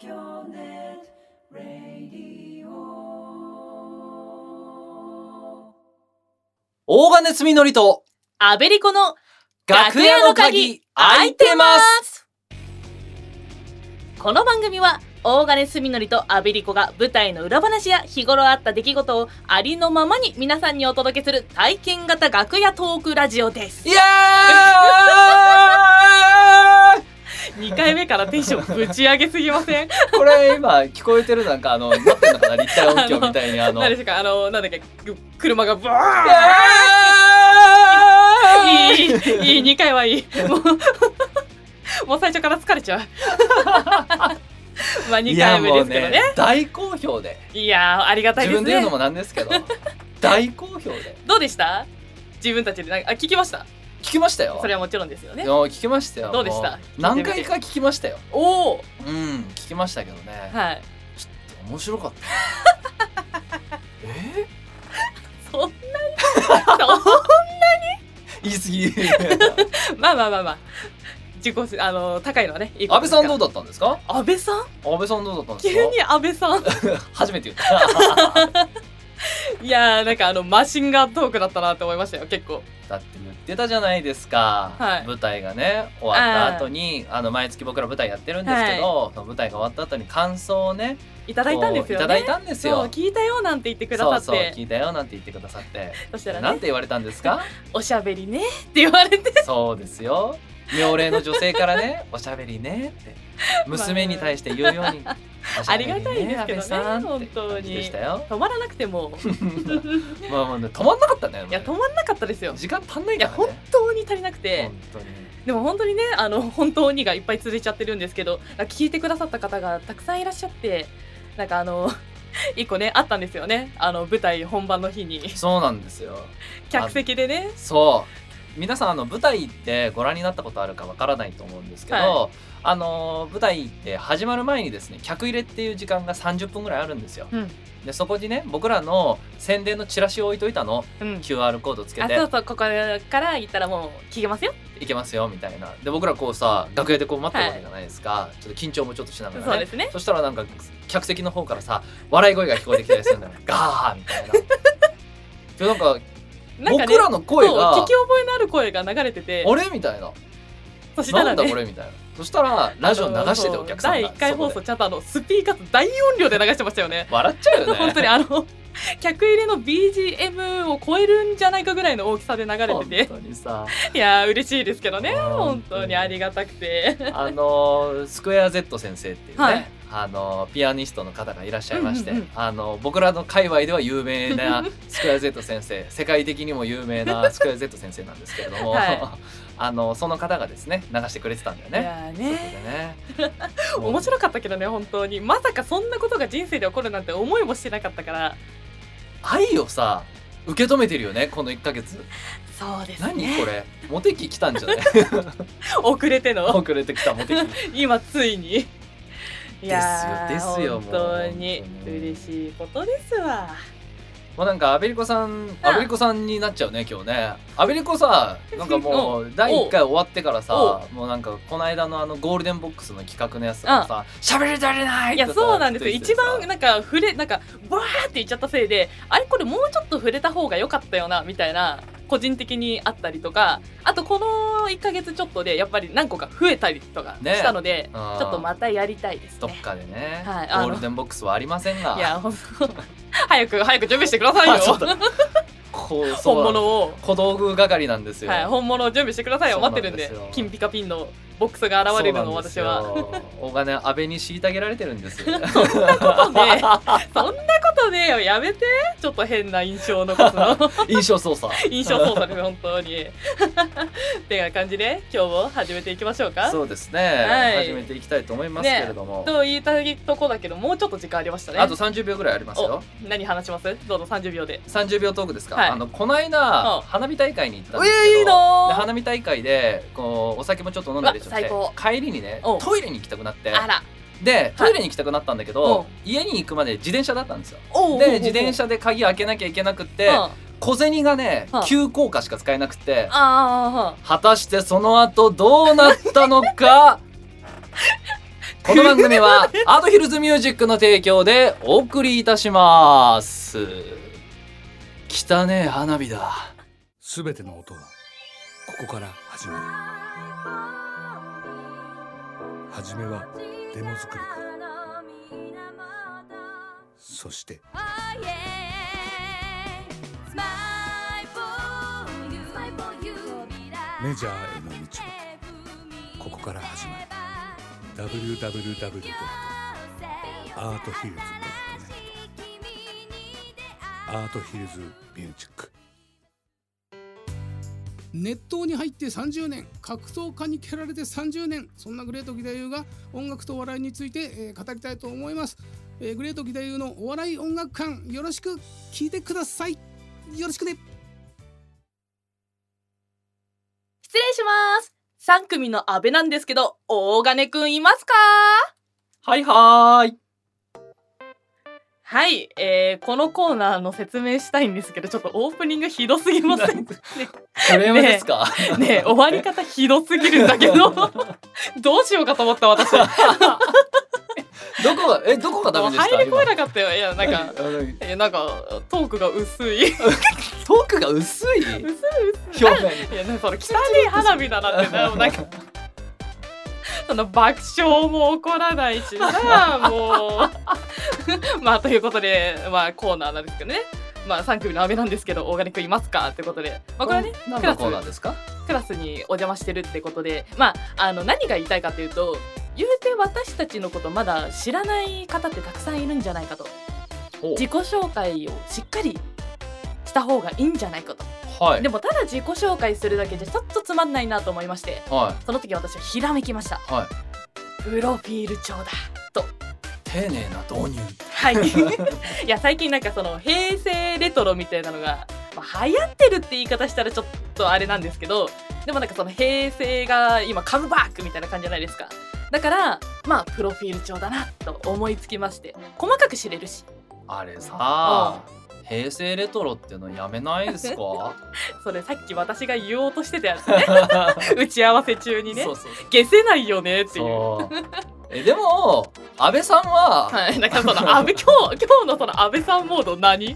京ネットラディオ。 大金積みのりとアベリコの楽屋の鍵開いてます。 この番組は大金すみのりとアベリコが舞台の裏話や日頃あった出来事をありのままに皆さんにお届けする体験型楽屋トークラジオです。 イエーイ 2回目からテンションぶち上げすぎません？ これ今聞こえてるなんかなってんのかな、立体音響みたいに何ですか、なんだっけ、車がブワーいい2回はいいもう最初から疲れちゃうまあ2回目ですけど ね、 大好評で、 いやありがたいですね。 自分で言うのもなんですけど大好評で。 どうでした？自分たちで聞きました？ 聞きましたよ。 それはもちろんですよね。 聞きましたよ。 どうでした？ 何回か聞きましたよ。 おお、 聞きましたけどね、 はい、 ちょっと面白かったそんなに言い過ぎまあ自己高いのはねいい安倍さんどうだったんですか？ 安倍さんどうだったんですか？ 急に安倍さん初めて言ったいやーなんかマシンガントークだったなって思いましたよ。結構だって言ってたじゃないですか、 はい、 舞台がね終わった後に毎月僕ら舞台やってるんですけど、はい、その舞台が終わった後に感想をねいただいたんですよね。 いただいたんですよ。 そう聞いたよなんて言ってくださって、 そう聞いたよなんて言ってくださってそしたらね、 なんて言われたんですか？ おしゃべりねって言われてそうですよ、妙齢の女性からねおしゃべりねって娘に対して言うように、ね、 ありがたいですけどね、本当にでしたよ。 止まらなくてもまあね、止まんなかったね。 いや止まんなかったですよ。 時間足んないからね。 いや本当に足りなくて、 本当に。 でも本当にね本当にがいっぱい続いちゃってるんですけど、聞いてくださった方がたくさんいらっしゃって、なんか一個ねあったんですよね、舞台本番の日に。 そうなんですよ、 客席でね。 そう皆さん舞台ってご覧になったことあるかわからないと思うんですけど、はい、舞台って始まる前にですね客入れっていう時間が30分ぐらいあるんですよ、でそこにね僕らの宣伝のチラシを置いといたの、QR コードつけて、 そうここから行ったらもう聞けますよ、 行けますよみたいな。で僕らこうさ楽屋でこう待ってるわけじゃないですか、ちょっと緊張もちょっとしながらね。 そうですね。 そしたらなんか客席の方からさ笑い声が聞こえてきたりするんだよガーみたいななんか僕らの声が聞き覚えのある声が流れてて、 あれみたいな、 そしたらね、 なんだこれみたいな。そしたらラジオ流しててお客さんが第1回放送ちゃんとスピーカーと大音量で流してましたよね。 笑っちゃうよね本当に客入れの BGM を超えるんじゃないかぐらいの大きさで流れてて、 本当にさいや嬉しいですけどね、本当にありがたくてスクエア Z 先生っていうね、はい、ピアニストの方がいらっしゃいまして、僕らの界隈では有名なスクエア Z 先生世界的にも有名なスクエア Z 先生なんですけれども、はいその方がですね流してくれてたんだよね。 いやね面白かったけどね、本当にまさかそんなことが人生で起こるなんて思いもしてなかったから、 愛をさ受け止めてるよねこの1ヶ月。 そうですね。 何これモテ期来たんじゃない遅れてきたモテ期今ついにですよ本当に嬉しいことですわ。 もうなんかアベリコさんになっちゃうね今日ね。アベリコさなんかもう第1回終わってからさもうなんかこの間のゴールデンボックスの企画のやつとかさ喋り足りないってさ。 いやそうなんですよ。一番なんかバーって言っちゃったせいで、あれこれもうちょっと触れた方が良かったよなみたいな個人的にあったりとか、あとこの1ヶ月ちょっとでやっぱり何個か増えたりとかしたので、ちょっとまたやりたいですね。 どっかでね、 はい、 ゴールデンボックスはありませんが、 いや本当早く準備してくださいよ本物を小道具係なんですよ、 はい、本物を準備してくださいよ。待ってるんで、金ピカピンのボックスが現れるのを私は。 お金安倍に虐げられてるんですよそんなことねよ、やめて。ちょっと変な印象を残すの印象操作です本当にっていう感じで今日も始めていきましょうか。 そうですね、はい、始めていきたいと思いますけれども、 と言いたいとこだけどもうちょっと時間ありましたね。 あと30秒ぐらいありますよ。 何話します？どうぞ30秒で。 30秒トークですか。 はい、 この間花火大会に行ったんですけど、で花火大会でこうお酒もちょっと飲んだりして帰りにねトイレに行きたくなって、でトイレに行きたくなったんだけど、家に行くまで自転車だったんですよ。で自転車で鍵開けなきゃいけなくって、小銭がね急降下しか使えなくて、果たしてその後どうなったのかこの番組はアートヒルズミュージックの提供でお送りいたします。汚ねえ花火だ。 すべての音はここから始まる。はじめはデモ作りから、そしてメジャーへの道はここから始まる。 www.arthills.net アートヒルズミュージック。 熱湯に入って30年、格闘家に蹴られて30年、そんなグレート義太夫が音楽と笑いについて、語りたいと思います。グレート義太夫のお笑い音楽館、よろしく聞いてください。よろしくね。 失礼します。3組の阿部なんですけど、大金くんいますか？ はいはい。 はい、このコーナーの説明したいんですけど、ちょっとオープニングひどすぎません？ね、 クレームですか？ ね、終わり方ひどすぎるんだけどどうしようかと思った私どこがダメでした？ 入り込めなかったよ。いやなんかトークが薄いトークが薄い表面いやなんかその汚い花火だなってなんかその爆笑も起こらないしさもうまあということで、まあコーナーなんですけどね、まあ3組の阿部なんですけど、大金くんいますかってことで、まあこれはね何のコーナーですか？ クラスにお邪魔してるってことで、まあ何が言いたいかというと、言うて私たちのことまだ知らない方ってたくさんいるんじゃないかと、自己紹介をしっかりした方がいいんじゃないかと。はい、でもただ自己紹介するだけじゃちょっとつまんないなと思いまして、はい、その時私はひらめきました、はい、プロフィール帳だと。 丁寧な導入。 はいいや最近なんかその平成レトロみたいなのが、まあ、流行ってるって言い方したらちょっとあれなんですけど、でもなんかその平成が今カムバックみたいな感じじゃないですか。だからまあプロフィール帳だなと思いつきまして、細かく知れるし。 あれさ、平成レトロっていうのやめないですか？ それさっき私が言おうとしてたやつね打ち合わせ中にね、そう消せないよねっていうでも安倍さんは、 はい、なんかその安倍今日のその安倍さんモード何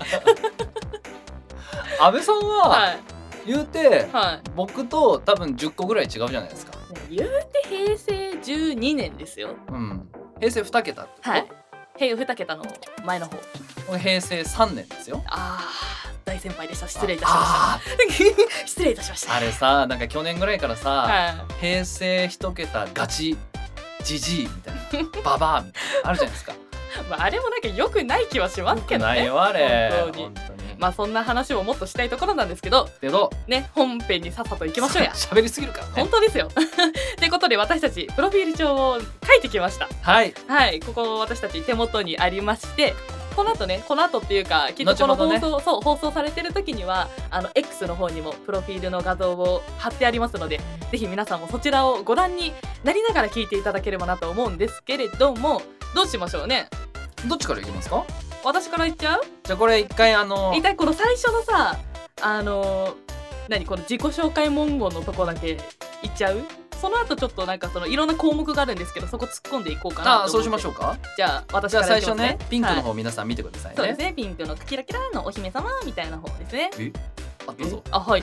安倍さんは、はい、言うて、はい、僕と多分10個ぐらい違うじゃないですか。 言うて平成12年ですよ。 うん、平成2桁ってこと？ はい、2桁の前の方。 平成3年ですよ。 大先輩でした。失礼いたしました失礼いたしました。 あれさ、なんか去年ぐらいからさ、はい、平成1桁ガチジジイみたいなババアみたいなあるじゃないですかまああれもなんか良くない気はしますけどね。 ないよあれ本当に。まあそんな話ももっとしたいところなんですけどね、本編にさっさと行きましょうや。 喋りすぎるからね。 本当ですよということで私たちプロフィール帳を書いてきました。はいはい、ここ私たち手元にありまして、この後っていうかきっとこの放送されてる時にはX の方にもプロフィールの画像を貼ってありますので、ぜひ皆さんもそちらをご覧になりながら聞いていただければなと思うんですけれども、どうしましょうね。 どっちからいきますか？ 私から言っちゃう？ じゃあこれ一回一体この最初のさこの自己紹介文言のとこだけ言っちゃう？その後ちょっとなんかそのいろんな項目があるんですけど、そこ突っ込んでいこうかなと思って。 そうしましょうか。 じゃあ私から最初ね、ピンクの方皆さん見てくださいね。 そうですね、ピンクのキラキラのお姫様みたいな方ですね。 どうぞ。 はい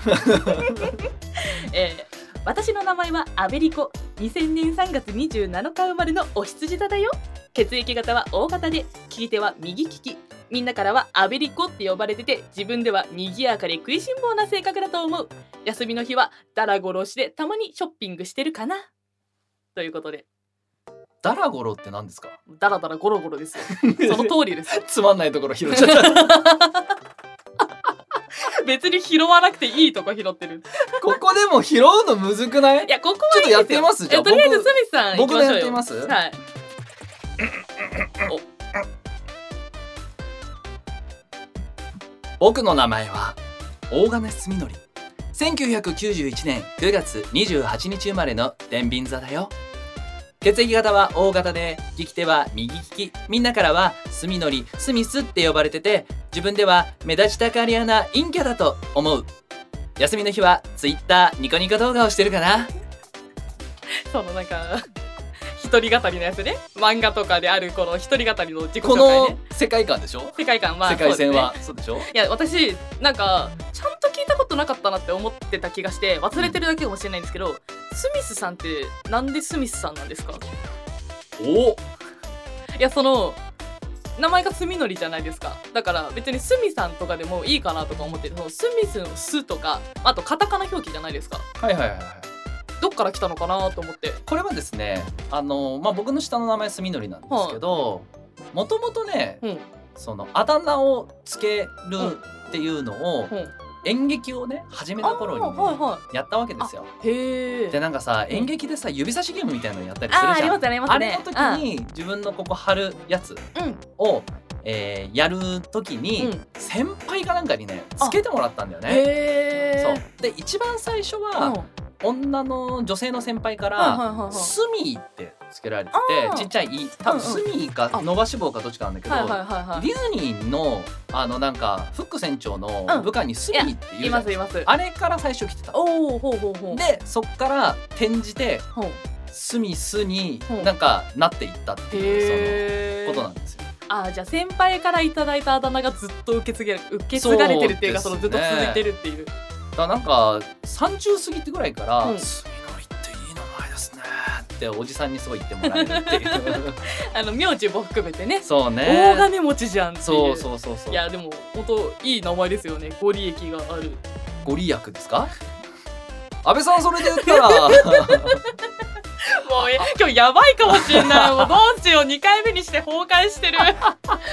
私の名前はアベリコ。2000年3月27日生まれのお羊座だよ。血液型は O 型で、利き手は右利き。みんなからはアベリコって呼ばれてて、自分では賑やかで食いしん坊な性格だと思う。休みの日はダラゴロしてたまにショッピングしてるかなということで。 ダラゴロって何ですか？ ダラダラゴロゴロですよその通りですつまんないところ拾っちゃった別に拾わなくていいとこ拾ってるここでも拾うのむずくない？ いや、ここはいいですよ。ちょっとやってみます。じゃあとりあえずスミスさん行きましょうよ。 僕でやってみます。 はい。 僕の名前は大金澄則。1991年9月28日生まれの天秤座だよ。血液型は O 型で、利き手は右利き。みんなからは澄則、スミスって呼ばれてて、自分では目立ちたがり屋な陰キャだと思う。休みの日は Twitter ニコニコ動画をしてるかな。 そのなんか一一人語りのやつね。漫画とかであるこの一人語りの自己紹介ね。 この世界観でしょ。 世界観、まあ世界線はそそうでしょ。 いや私なんかちゃんと聞いたことなかったなって思ってた気がして忘れてるだけかもしれないんですけど、スミスさんってなんでスミスさんなんですか？ お、 いやその名前がスミノリじゃないですか。だから別にスミさんとかでもいいかなとか思ってる。そのスミスのスとかあとカタカナ表記じゃないですか。 はいはいはいはい。 どっから来たのかなと思って。 これはですね、まあ僕の下の名前すみのりなんですけど、もともとね、そのあだ名をつけるっていうのを、演劇をね始めた頃に、やったわけですよ。 へえ。 でなんかさ、演劇でさ指差しゲームみたいなのやったりするじゃん。 ありますね、ありますね。 あれの時に自分のここ貼るやつを、やる時に、先輩かなんかにねつけてもらったんだよね。そうで一番最初は、女性の先輩からスミーってつけられてて、ちっちゃい多分スミーか伸ばし棒かどっちかなんだけど、ディズニーのなんかフック船長の部下にスミーっていう、あれから最初来てた。でそっから転じてスミスになんかなっていったっていうそのことなんですよ。 じゃあ先輩からいただいたあだ名がずっと受け継がれてるっていうか、そのずっと続いてるっていう。 だなんか30過ぎてぐらいから「すみのりっていい名前ですね」っておじさんにすごい言ってもらえるっていう名字も含めてね。 そうね、 大金持ちじゃんっていう。 そういやでも本当いい名前ですよね。ご利益がある。 ご利益ですか？安倍さんそれで言ったらもう今日やばいかもしれない。もうどうしよう、2回目にして崩壊してる。安倍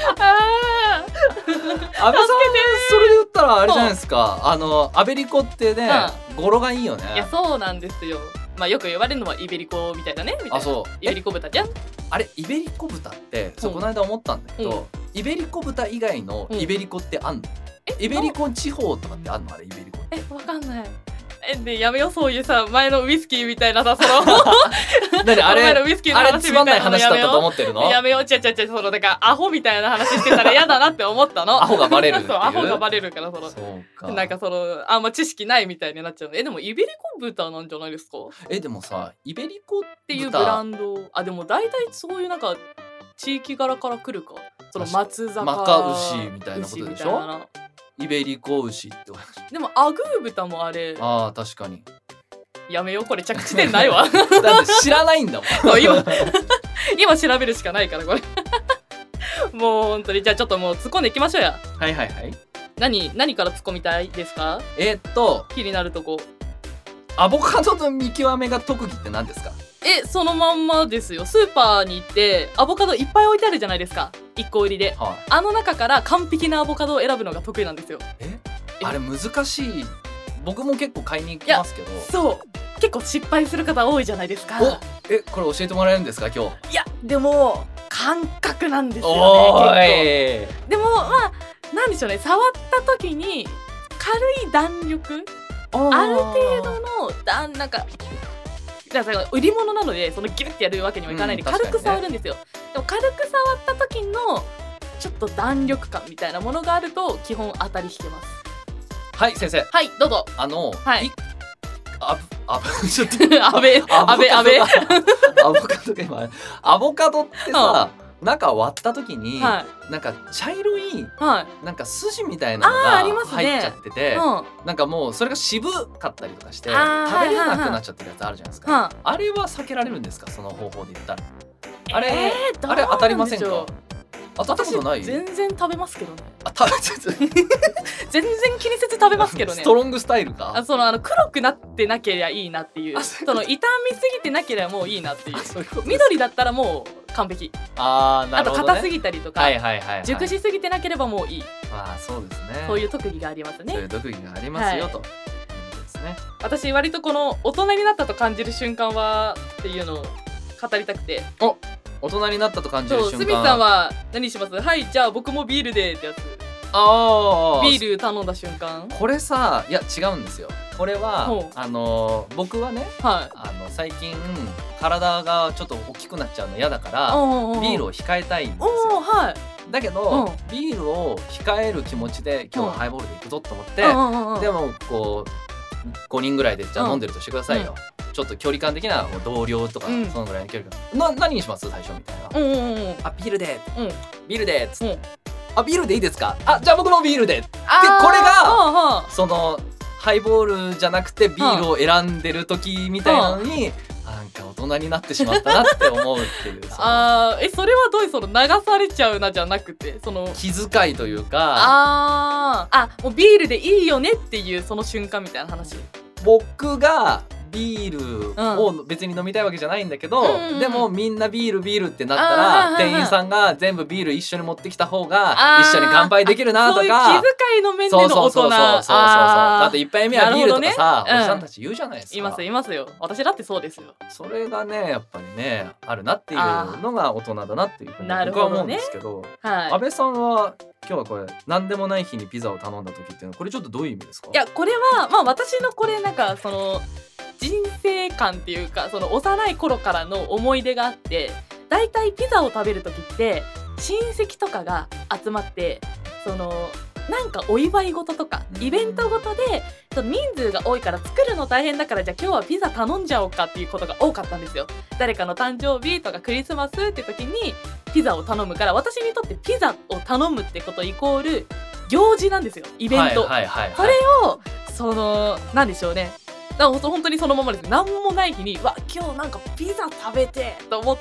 さんそれで言ったらあれじゃないですか、アベリコってね、語呂がいいよね。 いやそうなんですよ。まあよく言われるのはイベリコみたいだねみたいな。イベリコ豚じゃん。あれイベリコ豚ってこの間思ったんだけど、イベリコ豚以外のイベリコってあんの？イベリコ地方とかってあんの？あれイベリコって。 わかんない。でやめよう、そういうさ前のウイスキーみたいなさ、その何あれ前のウイスキーの話みたいなつまんない話だったと思ってるの？ やめよう、そのだからアホみたいな話してたら嫌だなって思ったの。 アホがバレるっていう。 そうアホがバレるからそうか。 なんかあんま知識ないみたいになっちゃう。でもイベリコ豚なんじゃないですか？ でもさイベリコっていうブランド、でも大体そういうなんか地域柄から来るか。その松坂マカ牛みたいなことでしょ？イベリコ牛ってこと。 でもアグー豚もあれ。 確かに。 やめよう、これ着地点ないわ。 だって知らないんだもん。 そう今調べるしかないからこれ。もう本当にじゃあちょっともう突っ込んでいきましょうや。 はいはいはい。 何から突っ込みたいですか？気になるとこ。 アボカドの見極めが特技って何ですか？ そのまんまですよ。スーパーに行ってアボカドいっぱい置いてあるじゃないですか、1個売りで、あの中から完璧なアボカドを選ぶのが得意なんですよ。 あれ難しい。僕も結構買いに行きますけど。 そう結構失敗する方多いじゃないですか。 これ教えてもらえるんですか今日？ いやでも感覚なんですよね。結構でもなんでしょうね、触った時に軽い弾力、ある程度のなんか売り物なのでそのギュッてやるわけにはいかないんで、軽く触るんですよ。でも軽く触った時のちょっと弾力感みたいなものがあると基本当たり引けます。 はい先生。 はいどうぞ。 ちょっとアボカドってさ、中割った時に、なんか茶色い、なんか筋みたいなのが入っちゃってて、なんかもうそれが渋かったりとかして食べれなくなっちゃってるやつあるじゃないですか。あれは避けられるんですか？その方法で言ったら。あれ当たりませんか？当たったことない？ 全然食べますけどね。 全然気にせず食べますけどね。 ストロングスタイルか。 黒くなってなければいいなっていう。傷みすぎてなければもういいなっていう。緑だったらもう完璧。 なるほどね。 あと硬すぎたりとか、熟しすぎてなければもういい。 そうですね。 そういう特技がありますね。 そういう特技がありますよと。 私割とこの大人になったと感じる瞬間はっていうのを語りたくて。 大人になったと感じる瞬間。 スミさんは何します？はいじゃあ僕もビールでってやつ。ビール頼んだ瞬間。 これさ、いや違うんですよ。これは僕はね、最近体がちょっと大きくなっちゃうの嫌だからビールを控えたいんですよ。だけどビールを控える気持ちで今日はハイボールでいくぞと思って、でもこう5人ぐらいでじゃあ飲んでるとしてくださいよ。 ちょっと距離感的な同僚とか、そのぐらいの距離感何にします最初みたいな、あビールで、ビールでっつって、あビールでいいですか、あじゃあ僕もビールで、でこれがそのハイボールじゃなくてビールを選んでる時みたいなのに、なんか大人になってしまったなって思うっていうそれはどういうその流されちゃうなじゃなくて、その気遣いというか、 もうビールでいいよねっていうその瞬間みたいな話。 僕がビールを別に飲みたいわけじゃないんだけど、でもみんなビールってなったら店員さんが全部ビール一緒に持ってきた方が一緒に乾杯できるなとか、 そういう気遣いの面での大人。そうだって一杯目はビールとかさ、おじさんたち言うじゃないですか。 いますよ。私だってそうですよ。 それがねやっぱりねあるなっていうのが大人だなっていうふうに僕は思うんですけど、安倍さんは今日はこれ何でもない日にピザを頼んだ時っていうのはこれちょっとどういう意味ですか？ いやこれは私のこれなんかその人生観っていうか、その幼い頃からの思い出があって、だいたいピザを食べる時って親戚とかが集まって、そのなんかお祝い事とかイベントごとで人数が多いから作るの大変だから、じゃあ今日はピザ頼んじゃおうかっていうことが多かったんですよ。誰かの誕生日とかクリスマスって時にピザを頼むから、私にとってピザを頼むってことイコール行事なんですよ、イベント。それをそのなんでしょうね、だから本当にそのままです。何もない日に今日なんかピザ食べてと思って、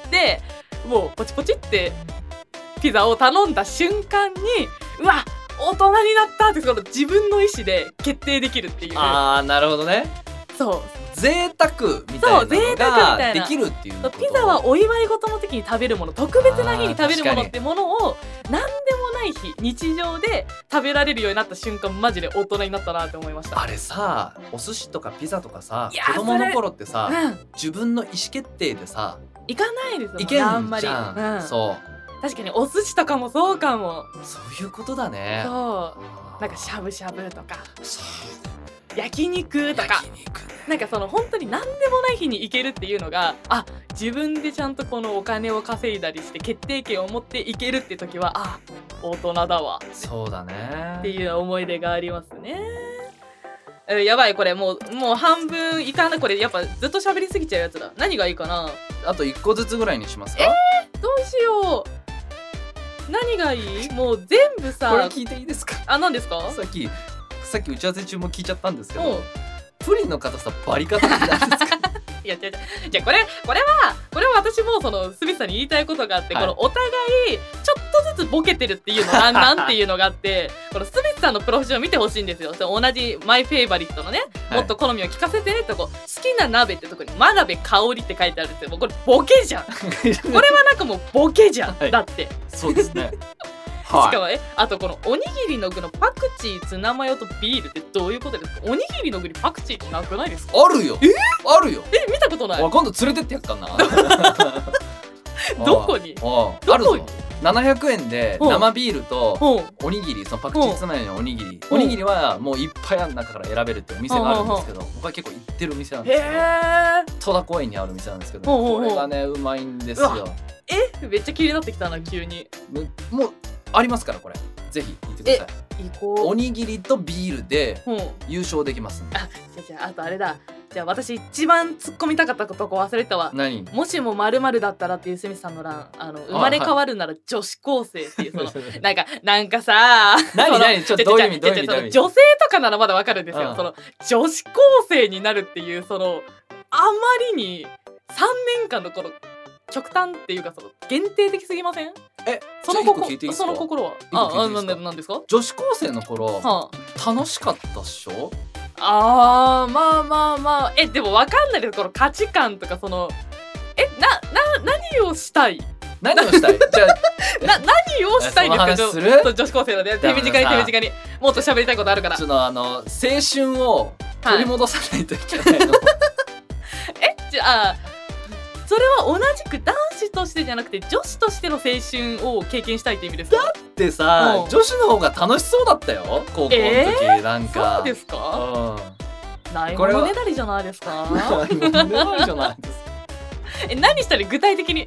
もうポチポチってピザを頼んだ瞬間に大人になったってその自分の意思で決定できるっていう。 なるほどね。 そう贅沢みたいなのができるっていうこと。 ピザはお祝い事の時に食べるもの、特別な日に食べるものってものを何でもない日、日常で食べられるようになった瞬間、マジで大人になったなって思いました。 あれさ、お寿司とかピザとかさ、子供の頃ってさ、自分の意思決定でさいかないですもんね、 いけんじゃん。 あんまり、 そう確かにお寿司とかもそうかも。 そういうことだね。 そうなんかしゃぶしゃぶとか焼肉とか、なんかその本当に何でもない日に行けるっていうのが、自分でちゃんとこのお金を稼いだりして決定権を持って行けるって時は大人だわ、 そうだねっていう思い出がありますね。やばい、これもう半分いかない。これやっぱずっと喋りすぎちゃうやつだ。何がいいかな。 あと1個ずつぐらいにしますか。 どうしよう。何がいい？もう全部さ。 これ聞いていいですか？ 何ですか？ さっき打ち合わせ中も聞いちゃったんですけど、プリンの硬さバリ硬ってなんですか？ いや違うじゃあこれは私もそのスミスさんに言いたいことがあって、このお互いちょっとずつボケてるっていうのなんていうのがあって、このスミスさんのプロフェッションを見てほしいんですよ。同じマイフェイバリットのね、もっと好みを聞かせてねって好きな鍋ってとこに真鍋香りって書いてあるんですよ。もうこれボケじゃん。これはなんかもうボケじゃん、だってそうですね。 しかもあとこのおにぎりの具のパクチー、ツナマヨとビールってどういうことですか？おにぎりの具にパクチーってなくないですか？ あるよ。あるよ。 見たことない。 今度連れてってやっかんな。 どこに？ あるぞ。700円で生ビールとおにぎり、そのパクチーツナマヨのおにぎり、おにぎりはもういっぱいある中から選べるってお店があるんですけど、僕は結構行ってる店なんですけど、戸田公園にある店なんですけど、これがねうまいんですよ。 めっちゃ気になってきたな、急に。 もうありますから、これぜひ行ってください。 行こう。 おにぎりとビールで優勝できますんで。 あとあれだ。じゃあ私一番突っ込みたかったとこ忘れたわ。 何？ もしも〇〇だったらっていうスミスさんの欄、生まれ変わるなら女子高生っていうそのなんかさ、 何ちょっとどういう意味女性とかならまだわかるんですよ。その女子高生になるっていうそのあまりに3年間のこの極端っていうかその限定的すぎません？その心は何ですか？ 女子高生の頃、楽しかったっしょ？ まあでも分かんないです、この価値観とかその何をしたい？ じゃあ何をしたいんですか？女子高生のね、手短にもっと喋りたいことあるから。 青春を取り戻さないといけないの。 じゃあそれは同じく男子としてじゃなくて女子としての青春を経験したいって意味ですか？ だってさ、女子の方が楽しそうだったよ、高校の時。なんかそうですか？ないものねだりじゃないですか？ ないものねだりじゃないですか？ 何したら具体的に？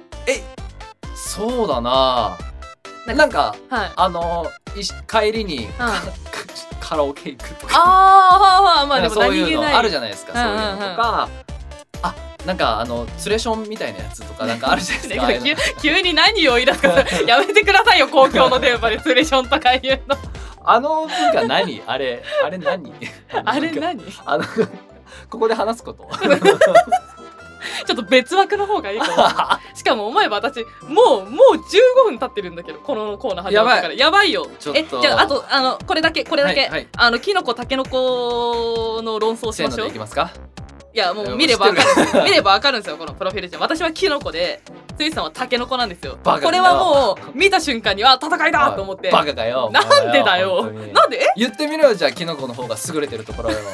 そうだな、なんか帰りにカラオケ行くとか、 まあでもそういうのあるじゃないですか。そういうのとかなんかツレションみたいなやつとかなんかあるじゃないですか急に何を言い出すかやめてくださいよ公共の電波でツレションとか言うの文化何あれ何あれ何ここで話すことちょっと別枠の方がいいかもしかも思えば私もう15分経ってるんだけどこのコーナー始まったからやばいよ。 ちょっとじゃああとこれだけ、 はいキノコタケノコの論争しましょう。 いきますか。 いやもう見ればわかるんですよこのプロフィールじゃ。私はキノコでついさんはタケノコなんですよ。これはもう見た瞬間には戦いだと思って。 バカかよ。 なんでだよ。なんで言ってみろよじゃあキノコの方が優れてるところよ。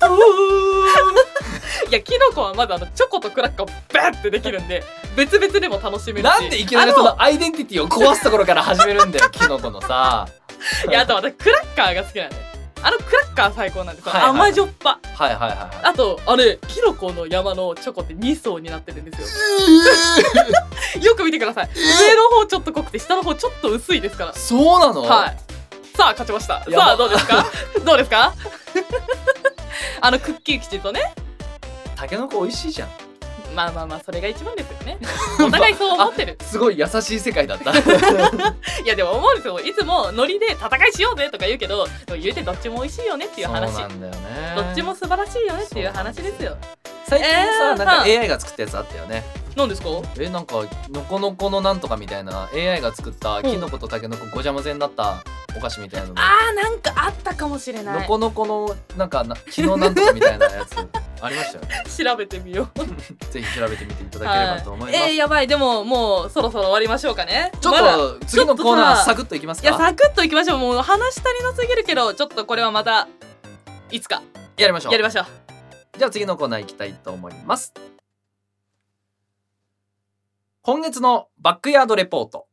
いやキノコはまずチョコとクラッカーをバッてできるんで別々でも楽しめるし。 なんでいきなりそのアイデンティティを壊すところから始めるんだよキノコのさ。 いやあと私クラッカーが好きなんでクラッカー最高なんですよ。甘じょっぱ。あとキノコの山のチョコって2層になってるんですよ。よく見てください。上の方ちょっと濃くて下の方ちょっと薄いですから。 そうなの？ はい。さあ勝ちました。さあどうですかどうですかクッキー吉とねタケノコ美味しいじゃん。 まあそれが一番ですよね。お互いそう思ってる。 すごい優しい世界だった。 いやでも思うんですよ。いつもノリで戦いしようぜとか言うけど言うてどっちも美味しいよねっていう話。 そうなんだよね。 どっちも素晴らしいよねっていう話ですよ。 最近さ、なんか AI が作ったやつあったよね。 何ですか？ なんかノコノコのなんとかみたいな AI が作ったキノコとタケノコごちゃ混ぜになったお菓子みたいなの。 なんかあったかもしれない。 ノコノコのなんか木のなんとかみたいなやつありましたよね。 調べてみよう。 ぜひ調べてみていただければと思います。 やばい。でももうそろそろ終わりましょうかね。 ちょっと次のコーナーサクッといきますか。 いやサクッといきましょう。もう話足りなすぎるけどちょっとこれはまたいつかやりましょう。 じゃあ次のコーナー行きたいと思います。今月のバックヤードレポート。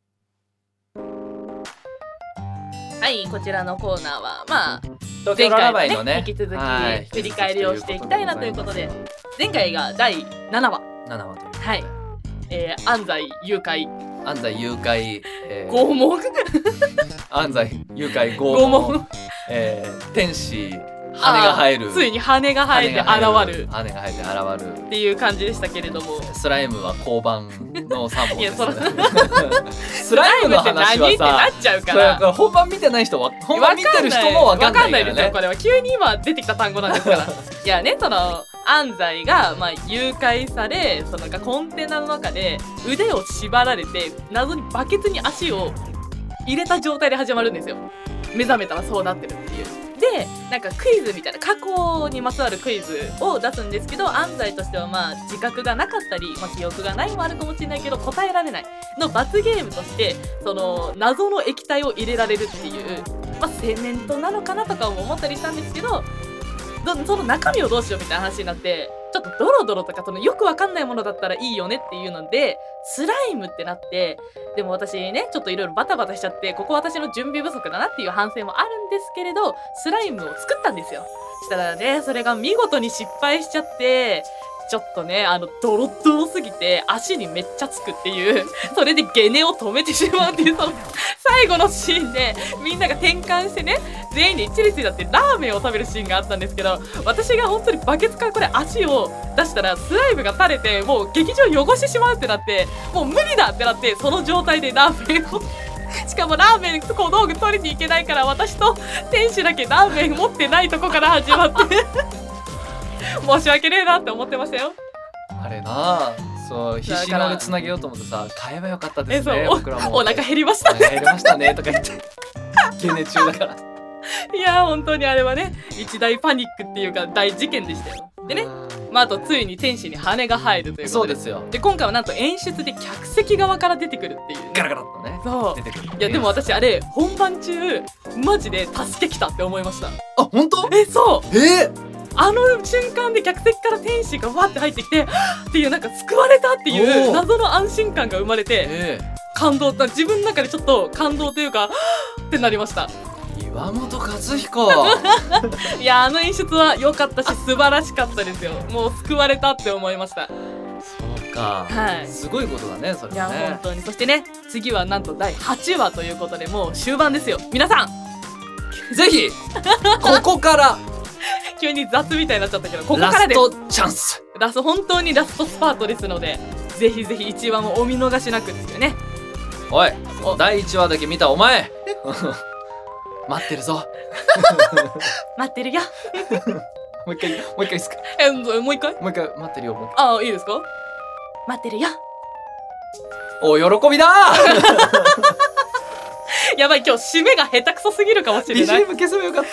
はいこちらのコーナーは前回のね引き続き振り返りをしていきたいなということで、前回が第7話ということで、 はい安西誘拐拷問安西誘拐拷問天使羽が生える。 ついに羽が生えて現るっていう感じでしたけれども、 スライムは交番の3本です。 スライムの話はさ、なっちゃうから本番見てない人は本番見てる人も分かんないですよ。これは急に今出てきた単語なんですから。いやね、その安西が誘拐され、そのコンテナの中で腕を縛られて謎にバケツに足を入れた状態で始まるんですよ。目覚めたらそうなってるっていう。でなんかクイズみたいな過去にまつわるクイズを出すんですけど、安西としては自覚がなかったり、記憶がないもあるかもしれないけど答えられないの罰ゲームとしてその謎の液体を入れられるっていう、セメントなのかなとかも思ったりしたんですけど、その中身をどうしようみたいな話になって、ちょっとドロドロとかそのよくわかんないものだったらいいよねっていうのでスライムってなって、でも私ねちょっといろいろバタバタしちゃって、ここ私の準備不足だなっていう反省もあるんですけれど、スライムを作ったんですよ。したらねそれが見事に失敗しちゃって、ちょっとねドロドロすぎて足にめっちゃつくっていう、それでゲネを止めてしまうっていう、その最後のシーンでみんなが転換してね全員で一列になってラーメンを食べるシーンがあったんですけど、私が本当にバケツからこれ足を出したらスライムが垂れてもう劇場汚してしまうってなって、もう無理だってなって、その状態でラーメンをしかもラーメン小道具取りに行けないから、私と店主だけラーメン持ってないとこから始まって申し訳ねえなって思ってましたよ。 あれなそう必死に俺つなげようと思ってさ、買えばよかったですね。僕らもお腹減りましたね減りましたねとか言ってゲネ中だからいや本当にあれはね一大パニックっていうか大事件でしたよ。でねあとついに天使に羽が生えるということで、 そうですよ。 で今回はなんと演出で客席側から出てくるっていう、ね、 ガラガラっとねそう出てくる。 いやでも私あれ本番中マジで助けきたって思いました。 あ本当？ そうあの瞬間で客席から天使がわって入ってきてっていう、なんか救われたっていう謎の安心感が生まれて、感動だ、自分の中でちょっと感動というかってなりました。 岩本和彦いや演出は良かったし素晴らしかったですよ。もう救われたって思いました。 そうか、 はい、 すごいことだねそれね。 いや本当に。そしてね次はなんと第8話ということでもう終盤ですよ皆さんぜひここから急に雑みたいになっちゃったけど、ここからです。 ラストチャンス、 本当にラストスパートですので、ぜひぜひ1話もお見逃しなくですよね。 おい、第1話だけ見たお前待ってるぞ待ってるよもう一回いいですか？ もう一回もう一回待ってるよ。もう一回。 ああ、いいですか？待ってるよ。 お、喜びだやばい、今日締めが下手くそすぎるかもしれない。 BGM 消せばよかった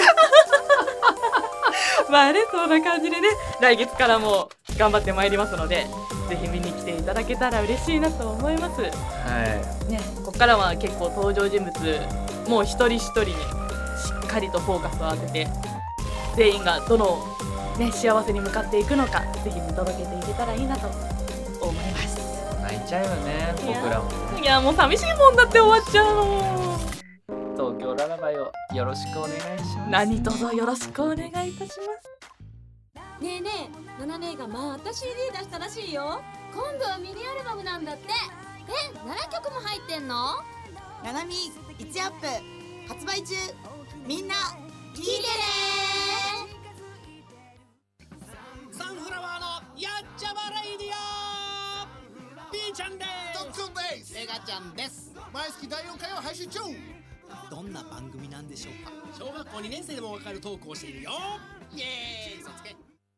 まあね、そんな感じでね、来月からも頑張ってまいりますので、ぜひ見に来ていただけたら嬉しいなと思います。 はいね、ここからは結構登場人物もう一人一人にしっかりとフォーカスを当てて、全員がどの、ね、幸せに向かっていくのか、ぜひ見届けていけたらいいなと思います。 泣いちゃうよね、僕らも。 いや、もう寂しいもんだって終わっちゃうの。 東京ララバイをよろしくお願いします。 何卒よろしくお願いいたします。 ねえねえ、ナナ姉がまた CD 出したらしいよ。今度はミニアルバムなんだって。7曲も入ってんの？ ナナミ1アップ発売中。みんな聞いてね。 サンフラワーのやっちゃばレイディオ。ピーちゃんです。 トックンです。 メガちゃんです。 毎月第4回を配信中。 どんな番組なんでしょうか。小学校2年生でもわかるトークをしているよ。イエーイ、そつけ。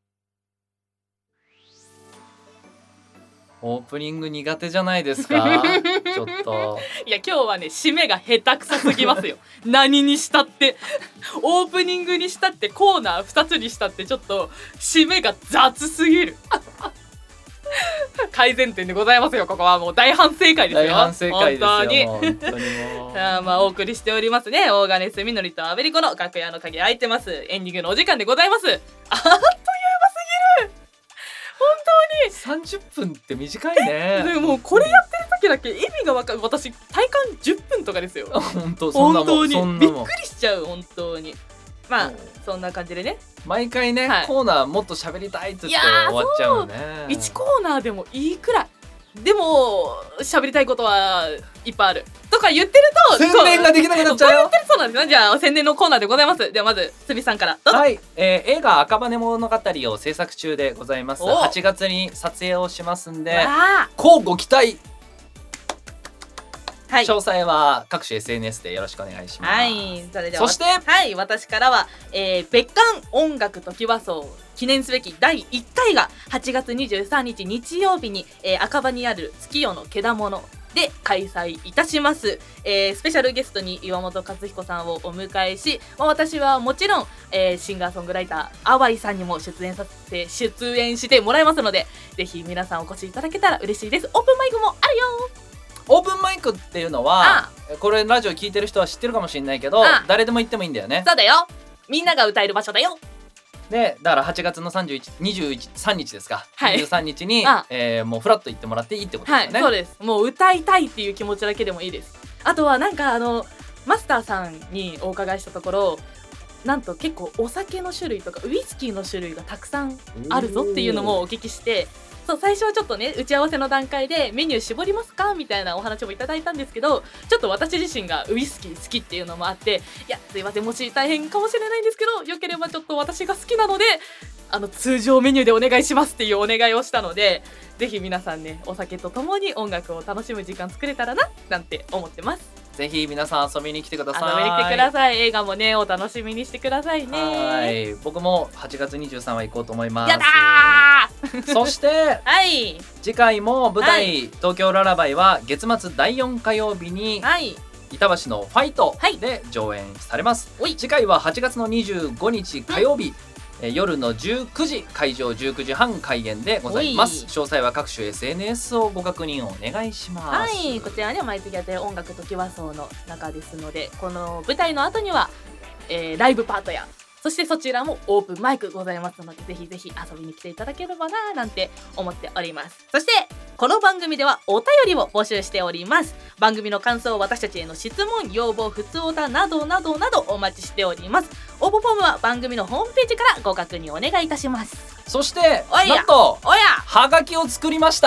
オープニング苦手じゃないですかちょっと。 いや、今日はね、締めが下手くそすぎますよ何にしたってオープニングにしたってコーナー2つにしたってちょっと締めが雑すぎる改善点でございますよ。ここはもう大反省会ですよ。 大反省会ですよ。 本当に本当にもうまあお送りしておりますね、大金すみのりとアベリコの楽屋の鍵開いてます。エンディングのお時間でございます。あっという間すぎる。本 30分って短いね。 当に。でもこれやってる時だけ意味が分かる。私体感10分とかですよ。 本当、そんなもん。 本当にそんなもんびっくりしちゃう。本当に。まあそんな感じでね、 毎回ね、 はいコーナーもっと喋りたいって言って終わっちゃうよね。 1コーナーでもいいくらい。でも喋りたいことはいっぱいあるとか言ってると宣伝ができなくなっちゃうよ。 そうなんですね。じゃあ宣伝のコーナーでございます。ではまずすみさんからどうぞ。 はい、映画赤羽物語を制作中でございます。 お 8月に撮影をしますんで、 わ乞うご期待。 ーはい詳細は各種 SNS でよろしくお願いします。 はい、それではそしてはい私からは、別館音楽トキワ荘記念すべき第1回が8月23日日曜日に、赤羽にある月夜のけだもので開催いたします。スペシャルゲストに岩本和彦さんをお迎えし、私はもちろん、シンガーソングライター淡井さんにも出演してもらいますので、ぜひ皆さんお越しいただけたら嬉しいです。オープンマイクもあるよ。 オープンマイクっていうのは、これラジオ聞いてる人は知ってるかもしれないけど、誰でも行ってもいいんだよね。 そうだよ、みんなが歌える場所だよ。 でだから8月の23日ですか、 はい、 23日に、もうフラッと行ってもらっていいってことですよね。 はい、そうです。もう歌いたいっていう気持ちだけでもいいです。あとはなんかマスターさんにお伺いしたところ、なんと結構お酒の種類とかウイスキーの種類がたくさんあるぞっていうのもお聞きして、そう最初はちょっとね打ち合わせの段階でメニュー絞りますかみたいなお話もいただいたんですけど、ちょっと私自身がウイスキー好きっていうのもあって、いやすいませんもし大変かもしれないんですけど、よければちょっと私が好きなので通常メニューでお願いしますっていうお願いをしたので、ぜひ皆さんねお酒とともに音楽を楽しむ時間作れたらななんて思ってます。 ぜひ皆さん遊びに来てください。 遊びに来てください。映画もねお楽しみにしてくださいね。 はい、僕も8月23は行こうと思います。 やだーそしてはい次回も舞台、 はい、 東京ララバイは月末第4火曜日に、 はい板橋のファイトで上演されます、はい、次回は8月の25日火曜日、夜の19時会場19時半開演でございます。詳細は各種 SNS をご確認お願いします。 はい、こちらね毎月やってる音楽トキワ荘の中ですので、この舞台の後には、ライブパートやそしてそちらもオープンマイクございますので、ぜひぜひ遊びに来ていただければななんて思っております。そしてこの番組ではお便りを募集しております。番組の感想、私たちへの質問、要望、ふつおたなどなどなどお待ちしております。応募フォームは番組のホームページからご確認お願いいたします。 そしてなんとはがきを作りました。イ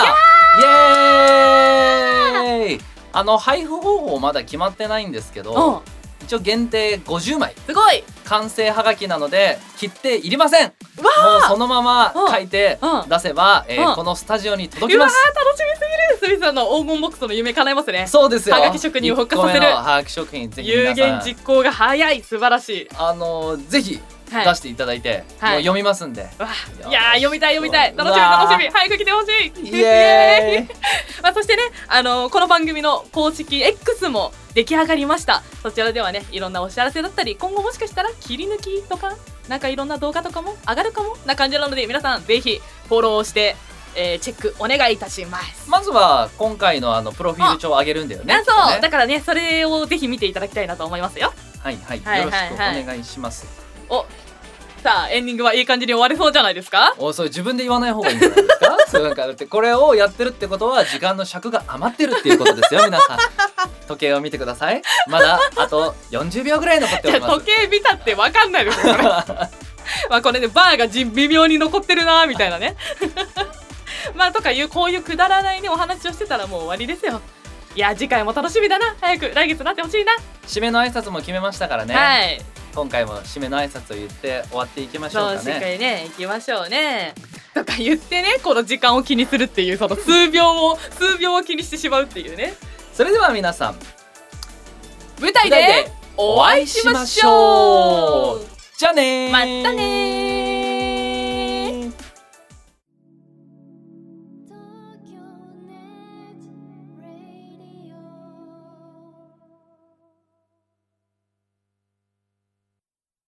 エーイ。配布方法まだ決まってないんですけど、一応限定50枚すごい完成はがきなので切っていりません。もうそのまま書いて出せば、このスタジオに届きます。 うわ楽しみすぎる。スミさんの黄金ボックスの夢叶えますね。 そうですよ。 はがき職人を復活させる。 はがき職人ぜひ皆さん有言実行が早い。素晴らしい。 ぜひ出していただいて、もう読みますんで。 いや読みたい楽しみ早く来てほしい。 イエーイそしてねこの番組の公式 X も出来上がりました。そちらではねいろんなお知らせだったり、今後もしかしたら切り抜きとかなんかいろんな動画とかも上がるかもな感じなので、皆さんぜひフォローしてチェックお願いいたします。 まずは今回のプロフィール帳を上げるんだよね。 そうだからね、それをぜひ見ていただきたいなと思いますよ。 はい、よろしくお願いします。 さあエンディングはいい感じに終われそうじゃないですか。 それ自分で言わない方がいいんじゃないですか。そうなんかだってこれをやってるってことは時間の尺が余ってるっていうことですよ。皆さん時計を見てください。まだあと40秒ぐらい残っております。 時計見たって分かんないですよこれこれねバーが微妙に残ってるなみたいなねとかいうこういうくだらないねお話をしてたらもう終わりですよ。いや次回も楽しみだな。早く来月なってほしいな。 締めの挨拶も決めましたからね。今回も締めの挨拶を言って終わっていきましょうかね。 そうしっかりね行きましょうねとか言ってね、この時間を気にするっていうその数秒を気にしてしまうっていうね。 それでは皆さん舞台でお会いしましょう。 じゃあねー。 またねー。